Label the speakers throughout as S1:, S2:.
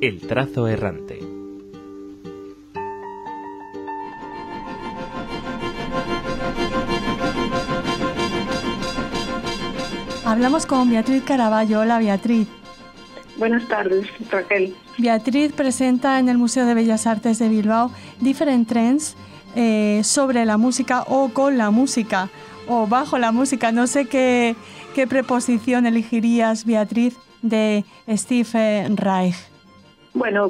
S1: El trazo errante.
S2: Hablamos con Beatriz Caraballo. Hola, Beatriz.
S3: Buenas tardes, Raquel.
S2: Beatriz presenta en el Museo de Bellas Artes de Bilbao Different Trends sobre la música o con la música o bajo la música. No sé qué preposición elegirías, Beatriz, de Steve Reich.
S3: Bueno,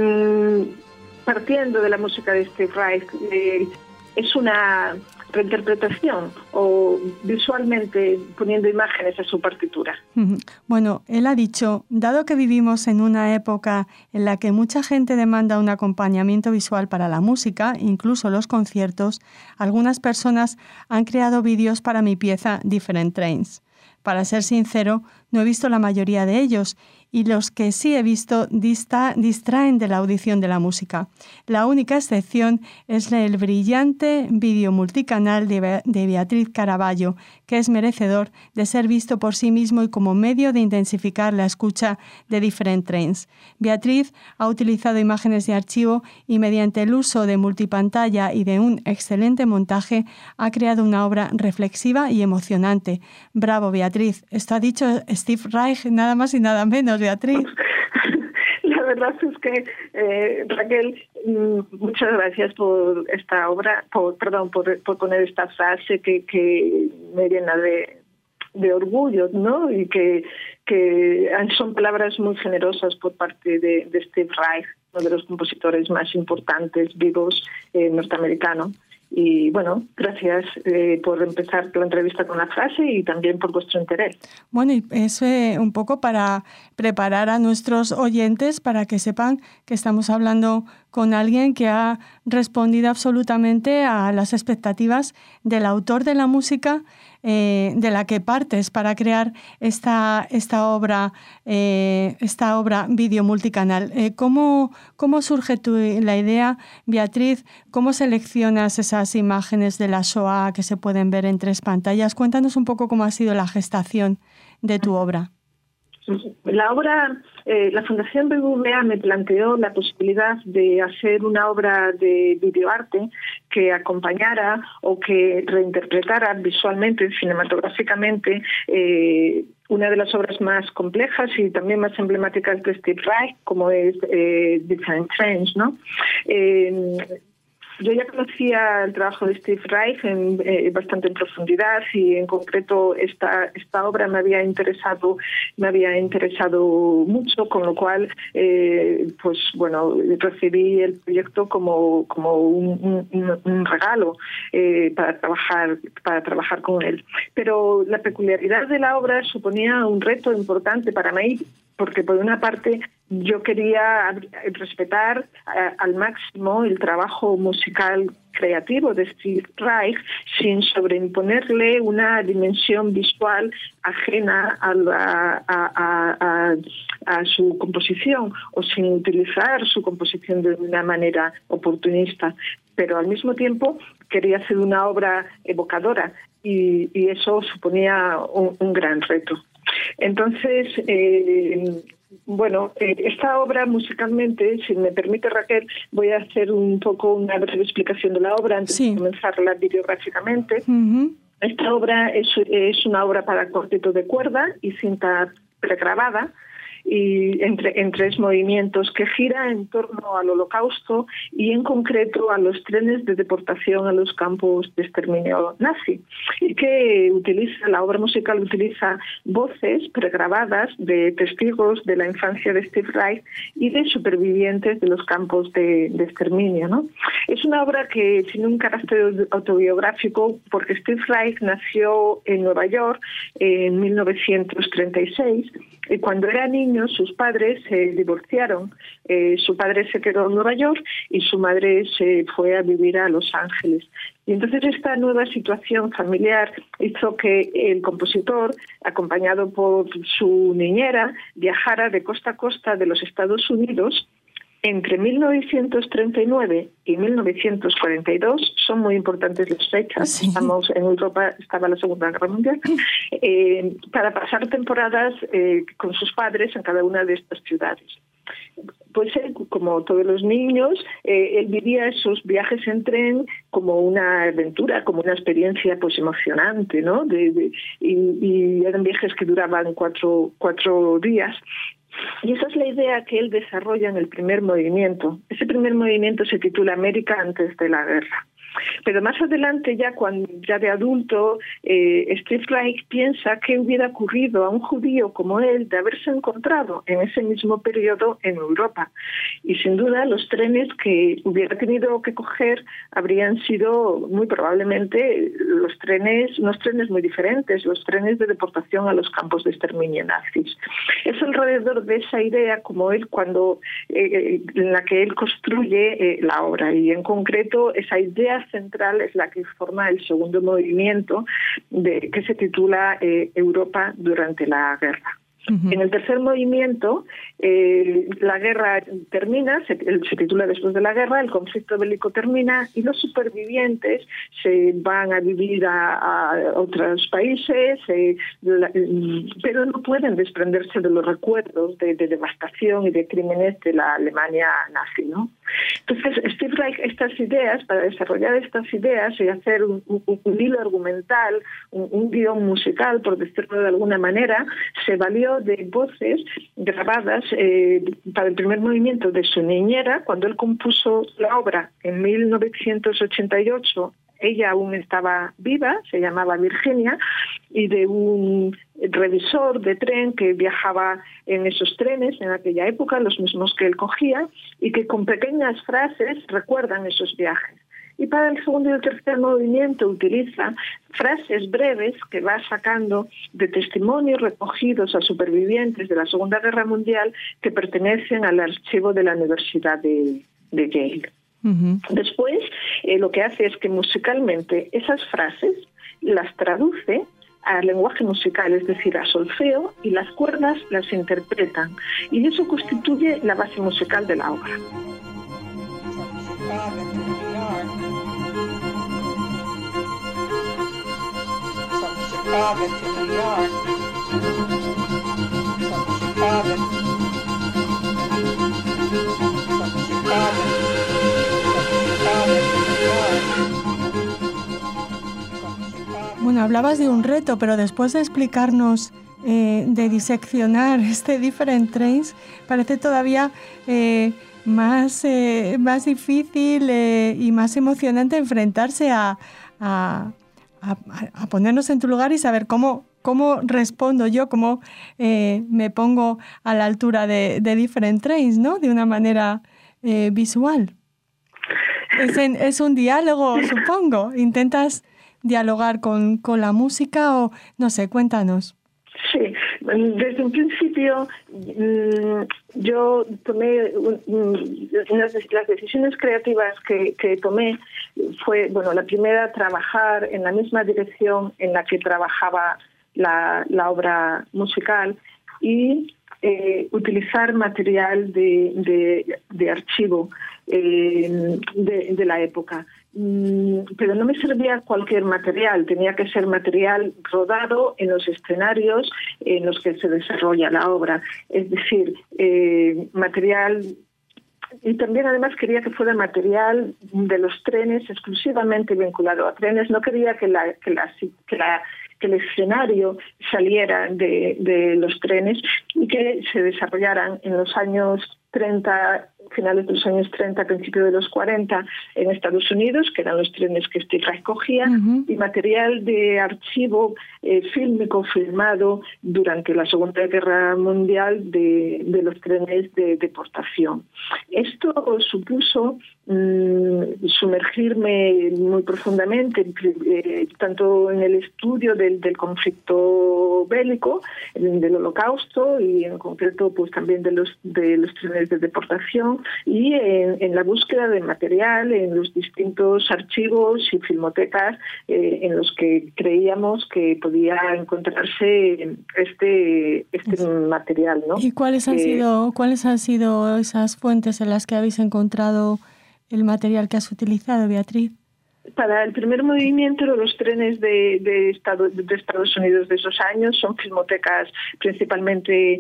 S3: partiendo de la música de Steve Reich, es una reinterpretación o visualmente poniendo imágenes a su partitura.
S2: Bueno, él ha dicho, dado que vivimos en una época en la que mucha gente demanda un acompañamiento visual para la música, incluso los conciertos, algunas personas han creado vídeos para mi pieza Different Trends. Para ser sincero, no he visto la mayoría de ellos y los que sí he visto distraen de la audición de la música. La única excepción es el brillante vídeo multicanal de Beatriz Caraballo, que es merecedor de ser visto por sí mismo y como medio de intensificar la escucha de Different Trends. Beatriz ha utilizado imágenes de archivo y mediante el uso de multipantalla y de un excelente montaje ha creado una obra reflexiva y emocionante. Bravo, Beatriz. Esto ha dicho Steve Reich, nada más y nada menos, Beatriz.
S3: La verdad es que, Raquel, muchas gracias por esta obra, por poner esta frase que me llena de orgullo, ¿no? Y que son palabras muy generosas por parte de Steve Reich, uno de los compositores más importantes vivos norteamericanos. Y bueno, gracias por empezar la entrevista con la frase y también por vuestro interés.
S2: Bueno, y eso un poco para preparar a nuestros oyentes para que sepan que estamos hablando con alguien que ha respondido absolutamente a las expectativas del autor de la música de la que partes para crear esta obra vídeo multicanal. ¿Cómo surge la idea, Beatriz? ¿Cómo seleccionas esas imágenes de la Shoah que se pueden ver en 3 pantallas? Cuéntanos un poco cómo ha sido la gestación de tu obra.
S3: La obra, la Fundación BBVA me planteó la posibilidad de hacer una obra de videoarte que acompañara o que reinterpretara visualmente, cinematográficamente, una de las obras más complejas y también más emblemáticas de Steve Reich, como es Different Trends, ¿no? Yo ya conocía el trabajo de Steve Reich bastante en profundidad y en concreto esta obra me había interesado mucho, con lo cual pues bueno, recibí el proyecto como un regalo para trabajar con él. Pero la peculiaridad de la obra suponía un reto importante para mí, porque por una parte yo quería respetar al máximo el trabajo musical creativo de Steve Reich sin sobreimponerle una dimensión visual ajena a su composición o sin utilizar su composición de una manera oportunista. Pero al mismo tiempo quería hacer una obra evocadora y eso suponía un gran reto. Entonces, esta obra musicalmente, si me permite, Raquel, voy a hacer un poco una breve explicación de la obra antes de comenzarla videográficamente. Esta obra es una obra para cuarteto de cuerda y cinta pregrabada, y en 3 movimientos que gira en torno al Holocausto y en concreto a los trenes de deportación a los campos de exterminio nazi, y que la obra musical utiliza voces pregrabadas de testigos de la infancia de Steve Reich y de supervivientes de los campos de exterminio, ¿no? Es una obra que tiene un carácter autobiográfico porque Steve Reich nació en Nueva York en 1936 y cuando era niño sus padres se divorciaron. Su padre se quedó en Nueva York y su madre se fue a vivir a Los Ángeles. Y entonces esta nueva situación familiar hizo que el compositor, acompañado por su niñera, viajara de costa a costa de los Estados Unidos. Entre 1939 y 1942, son muy importantes las fechas, sí. Estamos en Europa, estaba la Segunda Guerra Mundial, para pasar temporadas con sus padres en cada una de estas ciudades. Pues él, como todos los niños, él vivía esos viajes en tren como una aventura, como una experiencia pues emocionante, ¿no? Y eran viajes que duraban cuatro días. Y esa es la idea que él desarrolla en el primer movimiento. Ese primer movimiento se titula América antes de la guerra. Pero más adelante, ya de adulto, Steve Reich piensa qué hubiera ocurrido a un judío como él de haberse encontrado en ese mismo periodo en Europa. Y sin duda los trenes que hubiera tenido que coger habrían sido muy probablemente unos trenes muy diferentes, los trenes de deportación a los campos de exterminio nazis. Es alrededor de esa idea en la que él construye la obra, y en concreto esa idea central es la que forma el segundo movimiento que se titula Europa durante la guerra. Uh-huh. En el tercer movimiento, la guerra termina, se titula Después de la guerra, el conflicto bélico termina y los supervivientes se van a vivir a otros países, pero no pueden desprenderse de los recuerdos de devastación y de crímenes de la Alemania nazi, ¿no? Entonces, Steve Reich, para desarrollar estas ideas y hacer un hilo argumental, un guión musical, por decirlo de alguna manera, se valió de voces grabadas para el primer movimiento de su niñera. Cuando él compuso la obra en 1988, ella aún estaba viva, se llamaba Virginia, y de un revisor de tren que viajaba en esos trenes en aquella época, los mismos que él cogía, y que con pequeñas frases recuerdan esos viajes. Y para el segundo y el tercer movimiento utiliza frases breves que va sacando de testimonios recogidos a supervivientes de la Segunda Guerra Mundial que pertenecen al archivo de la Universidad de Yale. Uh-huh. Después, lo que hace es que musicalmente esas frases las traduce al lenguaje musical, es decir, a solfeo, y las cuerdas las interpretan. Y eso constituye la base musical de la obra.
S2: Bueno, hablabas de un reto, pero después de explicarnos, de diseccionar Different Trains, parece todavía más difícil y más emocionante enfrentarse a ponernos en tu lugar y saber cómo respondo yo, cómo me pongo a la altura de Different Trains, ¿no? De una manera visual. Es un diálogo, supongo. ¿Intentas dialogar con la música o no sé? Cuéntanos.
S3: Sí, desde un principio yo tomé las decisiones creativas que tomé fue, la primera, trabajar en la misma dirección en la que trabajaba la obra musical y utilizar material de archivo de la época. Pero no me servía cualquier material, tenía que ser material rodado en los escenarios en los que se desarrolla la obra, es decir, material. Y también además quería que fuera material de los trenes, exclusivamente vinculado a trenes. No quería que el escenario saliera de los trenes y que se desarrollaran en los años 30, finales de los años 30, principios de los 40 en Estados Unidos, que eran los trenes que Steve Reich cogía, uh-huh. Y material de archivo fílmico filmado durante la Segunda Guerra Mundial de los trenes de deportación. Esto supuso sumergirme muy profundamente, tanto en el estudio del conflicto bélico, del Holocausto, y en concreto pues también de los trenes de deportación, y en la búsqueda de material en los distintos archivos y filmotecas en los que creíamos que podía encontrarse este material, ¿no?
S2: ¿Y cuáles han sido esas fuentes en las que habéis encontrado el material que has utilizado, Beatriz?
S3: Para el primer movimiento, los trenes de Estados Unidos de esos años son filmotecas, principalmente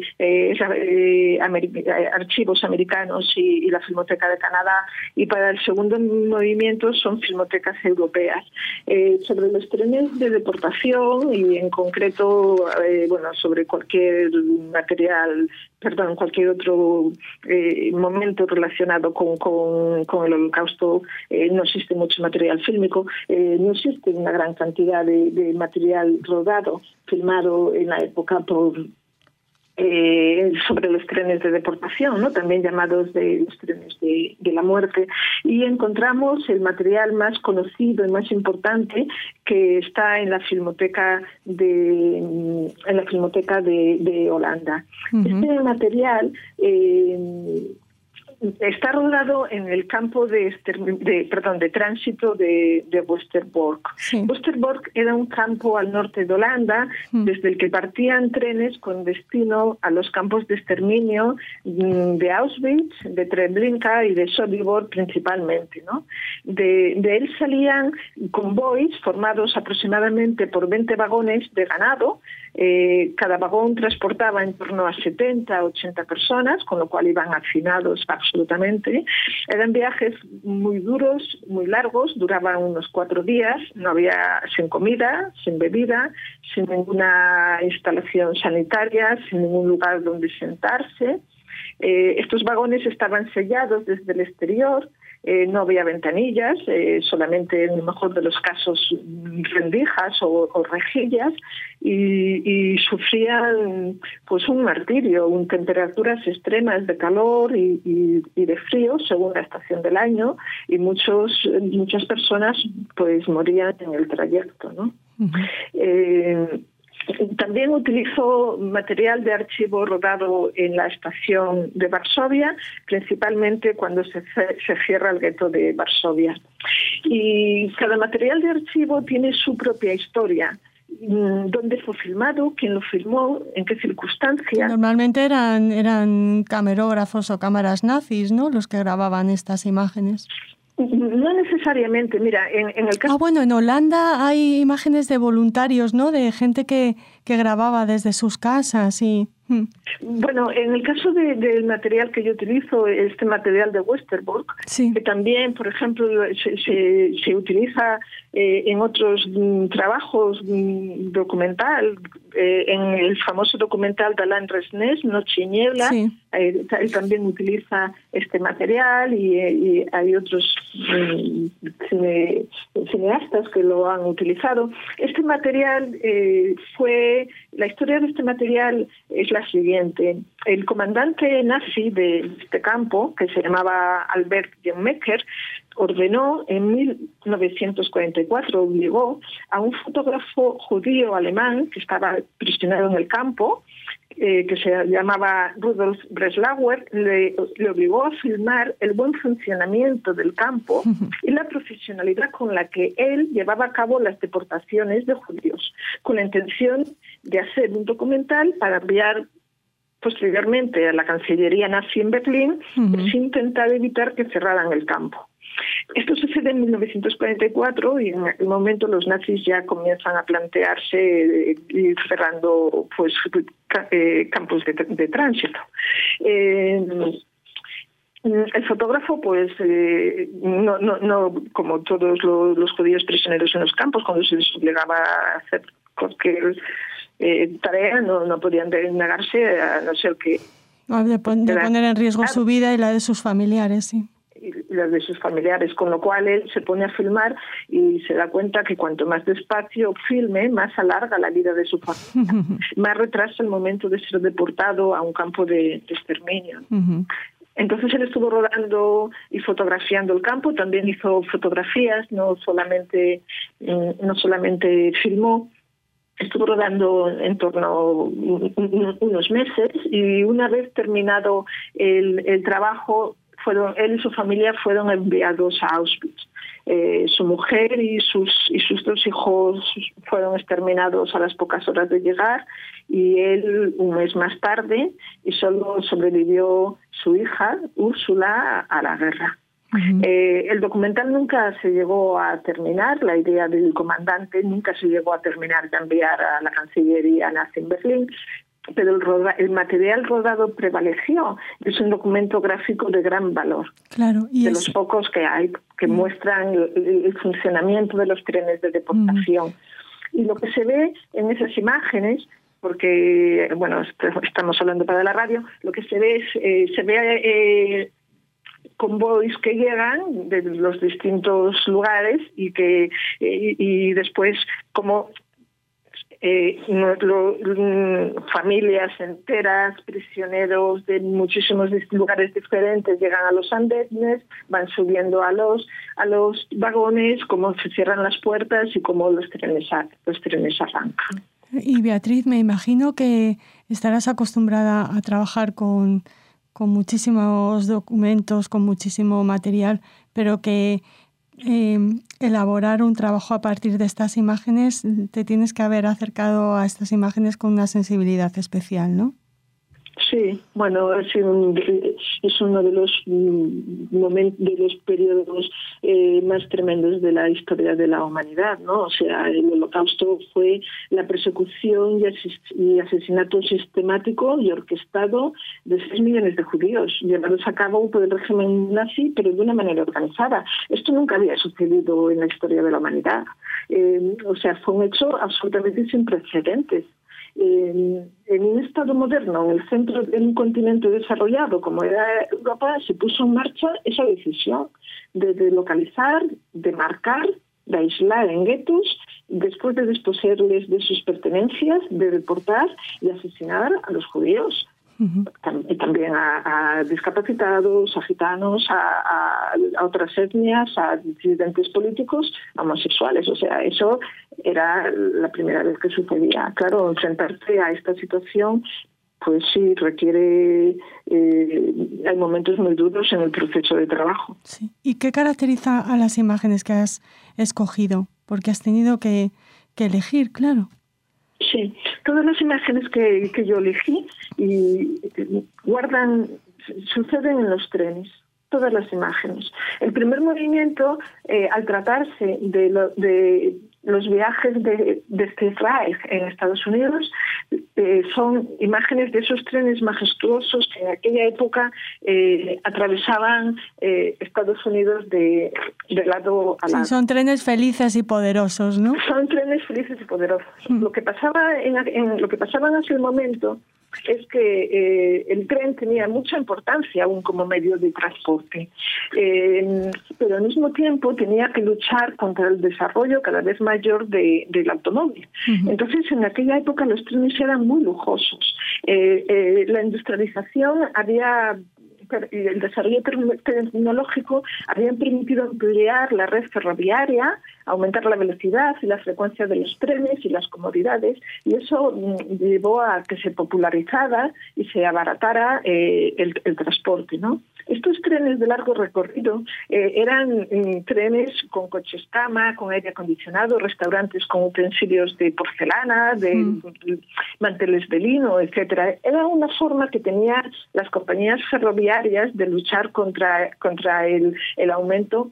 S3: archivos americanos y la Filmoteca de Canadá. Y para el segundo movimiento son filmotecas europeas. Sobre los trenes de deportación y en concreto, sobre cualquier cualquier otro momento relacionado con el Holocausto, no existe mucho material fílmico, no existe una gran cantidad de material rodado, filmado en la época sobre los trenes de deportación, ¿no? También llamados los trenes de la muerte, y encontramos el material más conocido y más importante que está en la Filmoteca de Holanda. Uh-huh. Este material está rodado en el campo de tránsito de Westerbork. Sí. Westerbork era un campo al norte de Holanda, desde el que partían trenes con destino a los campos de exterminio de Auschwitz, de Treblinka y de Sobibor principalmente, ¿no? De él salían convoys formados aproximadamente por 20 vagones de ganado. Cada vagón transportaba en torno a 70 o 80 personas, con lo cual iban hacinados absolutamente. Eran viajes muy duros, muy largos, duraban unos 4 días, sin comida, sin bebida, sin ninguna instalación sanitaria, sin ningún lugar donde sentarse. Estos vagones estaban sellados desde el exterior. No había ventanillas, solamente en el mejor de los casos rendijas o rejillas, y sufrían pues un martirio, temperaturas extremas de calor y de frío según la estación del año, y muchas personas pues morían en el trayecto, ¿no? Uh-huh. También utilizó material de archivo rodado en la estación de Varsovia, principalmente cuando se cierra el gueto de Varsovia. Y cada material de archivo tiene su propia historia. ¿Dónde fue filmado? ¿Quién lo filmó? ¿En qué circunstancias?
S2: Normalmente eran camarógrafos o cámaras nazis, ¿no?, los que grababan estas imágenes.
S3: No necesariamente, mira, en el caso...
S2: en Holanda hay imágenes de voluntarios, ¿no?, de gente que grababa desde sus casas y...
S3: Bueno, en el caso del material que yo utilizo, este material de Westerbork, sí, que también, por ejemplo, se utiliza en otros trabajos documental, en el famoso documental de Alain Resnais, Noche y Niebla, sí, él también utiliza este material, y hay otros cineastas que lo han utilizado. Este material la historia de este material es la siguiente. El comandante nazi de este campo, que se llamaba Albert Jemmecker, ordenó en 1944, obligó a un fotógrafo judío alemán que estaba prisionero en el campo, que se llamaba Rudolf Breslauer, le obligó a filmar el buen funcionamiento del campo y la profesionalidad con la que él llevaba a cabo las deportaciones de judíos, con la intención de hacer un documental para enviar posteriormente a la Cancillería nazi en Berlín, sin intentar evitar que cerraran el campo. Esto sucede en 1944 y en aquel momento los nazis ya comienzan a plantearse ir cerrando campos de tránsito. El fotógrafo, no como todos los judíos prisioneros en los campos, cuando se les obligaba a hacer cualquier tarea, no podían negarse, a no ser que...
S2: De poner en riesgo su vida y la de sus familiares, sí.
S3: Y las de sus familiares, con lo cual él se pone a filmar y se da cuenta que cuanto más despacio filme, más alarga la vida de su familia, más retrasa el momento de ser deportado a un campo de exterminio. Uh-huh. Entonces él estuvo rodando y fotografiando el campo, también hizo fotografías, no solamente filmó. Estuvo rodando en torno a unos meses, y una vez terminado el trabajo, él y su familia fueron enviados a Auschwitz. Su mujer y sus 2 hijos fueron exterminados a las pocas horas de llegar, y él un mes más tarde, y solo sobrevivió su hija, Úrsula, a la guerra. El documental nunca se llegó a terminar, la idea del comandante nunca se llegó a terminar de enviar a la Cancillería nazi en Berlín, pero el material rodado prevaleció. Es un documento gráfico de gran valor.
S2: Claro, y
S3: de los pocos que hay, que muestran el funcionamiento de los trenes de deportación. Y lo que se ve en esas imágenes, porque, bueno, estamos hablando para la radio, lo que se ve es convoys que llegan de los distintos lugares y después como familias enteras, prisioneros de muchísimos lugares diferentes llegan a los andenes, van subiendo a los vagones, cómo se cierran las puertas y cómo los trenes arrancan.
S2: Y Beatriz, me imagino que estarás acostumbrada a trabajar con muchísimos documentos, con muchísimo material, pero que elaborar un trabajo a partir de estas imágenes, te tienes que haber acercado a estas imágenes con una sensibilidad especial, ¿no?
S3: Sí, bueno, es uno de los momentos, de los periodos más tremendos de la historia de la humanidad, ¿no? O sea, el Holocausto fue la persecución y asesinato sistemático y orquestado de 6 millones de judíos, llevados a cabo por el régimen nazi, pero de una manera organizada. Esto nunca había sucedido en la historia de la humanidad. O sea, fue un hecho absolutamente sin precedentes. En un Estado moderno, en el centro de un continente desarrollado como era Europa, se puso en marcha esa decisión de localizar, de marcar, de aislar en guetos, después de desposeerles de sus pertenencias, de deportar y asesinar a los judíos. También a discapacitados, a gitanos, a otras etnias, a disidentes políticos, a homosexuales. O sea, eso era la primera vez que sucedía. Claro, enfrentarte a esta situación, pues sí, requiere... hay momentos muy duros en el proceso de trabajo.
S2: Sí. ¿Y qué caracteriza a las imágenes que has escogido? Porque has tenido que elegir, claro.
S3: Sí, todas las imágenes que yo elegí suceden en los trenes, todas las imágenes. El primer movimiento, al tratarse de los viajes de Steve Reich en Estados Unidos, son imágenes de esos trenes majestuosos que en aquella época atravesaban Estados Unidos de lado a lado.
S2: Sí, son trenes felices y poderosos, ¿no?
S3: Son trenes felices y poderosos. Lo que pasaba en aquel momento es que el tren tenía mucha importancia aún como medio de transporte, pero al mismo tiempo tenía que luchar contra el desarrollo cada vez mayor del automóvil. Entonces, en aquella época los trenes eran muy lujosos. La industrialización y el desarrollo tecnológico habían permitido ampliar la red ferroviaria, aumentar la velocidad y la frecuencia de los trenes y las comodidades, y eso llevó a que se popularizara y se abaratara el transporte, ¿no? Estos trenes de largo recorrido eran trenes con coches cama, con aire acondicionado, restaurantes con utensilios de porcelana, de manteles de lino, etcétera. Era una forma que tenían las compañías ferroviarias de luchar contra el aumento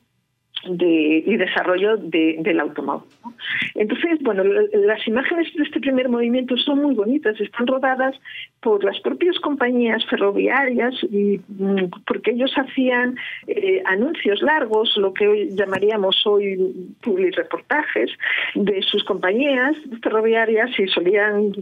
S3: y desarrollo del automóvil, ¿no? Entonces, bueno, las imágenes de este primer movimiento son muy bonitas, están rodadas por las propias compañías ferroviarias y porque ellos hacían anuncios largos, lo que hoy llamaríamos publireportajes de sus compañías ferroviarias y solían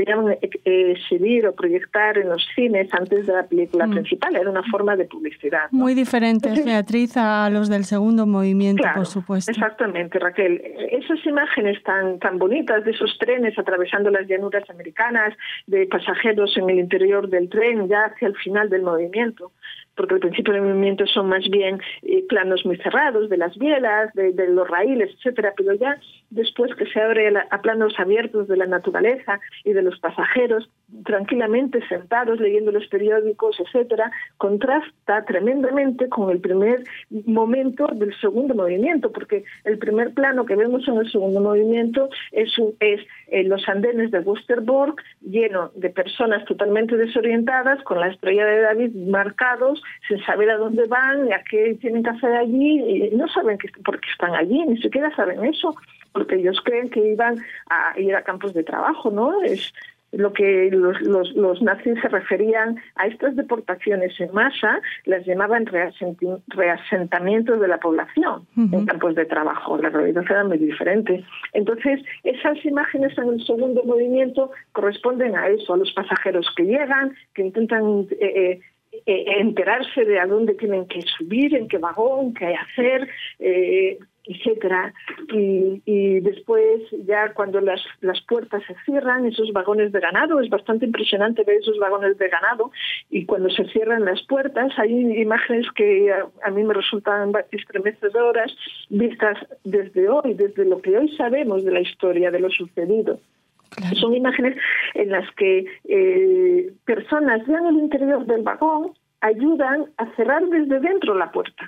S3: exhibir o proyectar en los cines antes de la película principal. Era una forma de publicidad, ¿no?
S2: Muy diferentes, Beatriz, a los del segundo movimiento.
S3: Claro,
S2: por supuesto.
S3: Exactamente, Raquel. Esas imágenes tan bonitas de esos trenes atravesando las llanuras americanas, de pasajeros en el interior del tren, ya hacia el final del movimiento, porque al principio del movimiento son más bien planos muy cerrados de las bielas, de los raíles, etcétera, pero ya después que se abre a planos abiertos de la naturaleza y de los pasajeros tranquilamente sentados leyendo los periódicos, etcétera, contrasta tremendamente con el primer momento del segundo movimiento, porque el primer plano que vemos en el segundo movimiento es los andenes de Westerbork lleno de personas totalmente desorientadas, con la estrella de David marcados sin saber a dónde van, a qué tienen que hacer allí, y no saben por qué están allí, ni siquiera saben eso, porque ellos creen que iban a ir a campos de trabajo, ¿no? Es lo que los nazis se referían a estas deportaciones en masa, las llamaban reasentamientos de la población en campos de trabajo. La realidad era muy diferente. Entonces, esas imágenes en el segundo movimiento corresponden a eso, a los pasajeros que llegan, que intentan enterarse de a dónde tienen que subir, en qué vagón, qué hay que hacer, etcétera, y después ya cuando las puertas se cierran, esos vagones de ganado, es bastante impresionante ver esos vagones de ganado, y cuando se cierran las puertas hay imágenes que a mí me resultan estremecedoras, vistas desde hoy, desde lo que hoy sabemos de la historia, de lo sucedido. Claro. Son imágenes en las que personas ya en el interior del vagón ayudan a cerrar desde dentro la puerta.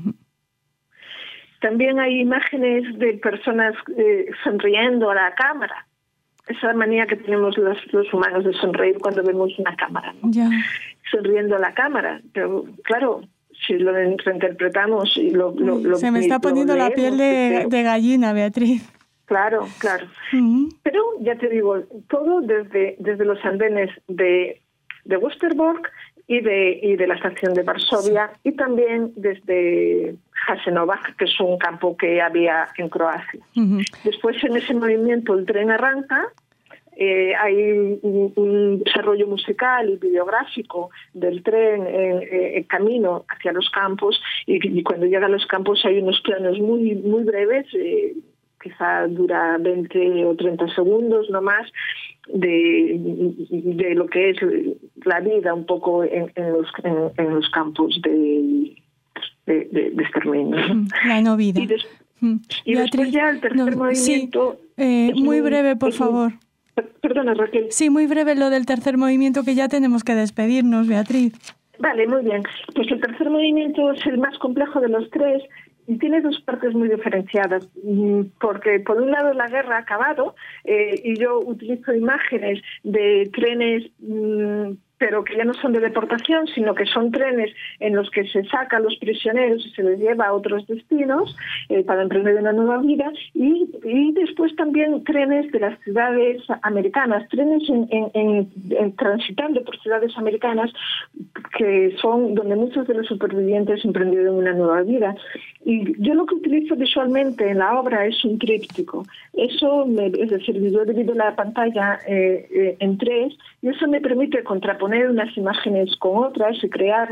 S3: También hay imágenes de personas sonriendo a la cámara. Esa manía que tenemos los humanos de sonreír cuando vemos una cámara, ¿no? Sonriendo a la cámara. Pero claro, si lo reinterpretamos y lo
S2: se me está poniendo la piel de gallina, Beatriz.
S3: Claro. Pero ya te digo, todo desde los andenes de Westerbork y de la estación de Varsovia, y también desde Jasenovac, que es un campo que había en Croacia. Después, en ese movimiento, el tren arranca, hay un desarrollo musical y videográfico del tren en camino hacia los campos, y cuando llega a los campos hay unos planos muy, muy breves, quizá dura 20 o 30 segundos no más, de lo que es la vida un poco en los campos de exterminio.
S2: La no vida.
S3: Y después ya el tercer movimiento...
S2: Sí, muy breve, por favor.
S3: Perdona, Raquel.
S2: Sí, muy breve lo del tercer movimiento, que ya tenemos que despedirnos, Beatriz.
S3: Vale, muy bien. Pues el tercer movimiento es el más complejo de los tres, y tiene dos partes muy diferenciadas, porque por un lado la guerra ha acabado, y yo utilizo imágenes de trenes, pero que ya no son de deportación, sino que son trenes en los que se saca a los prisioneros y se les lleva a otros destinos para emprender una nueva vida, y después también trenes de las ciudades americanas, trenes transitando por ciudades americanas, que son donde muchos de los supervivientes emprendieron una nueva vida. Y yo lo que utilizo visualmente en la obra es un tríptico. Es decir, yo he dividido la pantalla en tres, y eso me permite contraponer unas imágenes con otras y crear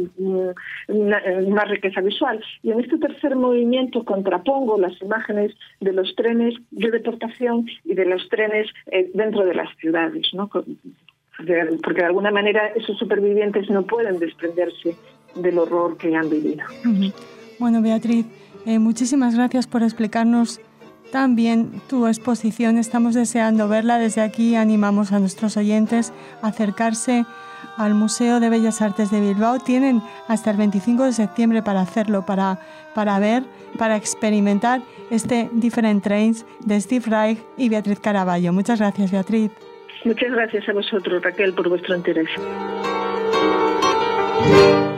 S3: una riqueza visual. Y en este tercer movimiento contrapongo las imágenes de los trenes de deportación y de los trenes dentro de las ciudades, ¿no? Porque de alguna manera esos supervivientes no pueden desprenderse del horror que han vivido.
S2: Bueno, Beatriz, muchísimas gracias por explicarnos tan bien tu exposición. Estamos deseando verla. Desde aquí animamos a nuestros oyentes a acercarse al Museo de Bellas Artes de Bilbao. Tienen hasta el 25 de septiembre para hacerlo, para ver, para experimentar este Different Trains de Steve Reich y Beatriz Caraballo. Muchas gracias, Beatriz.
S3: Muchas gracias a vosotros, Raquel, por vuestro interés.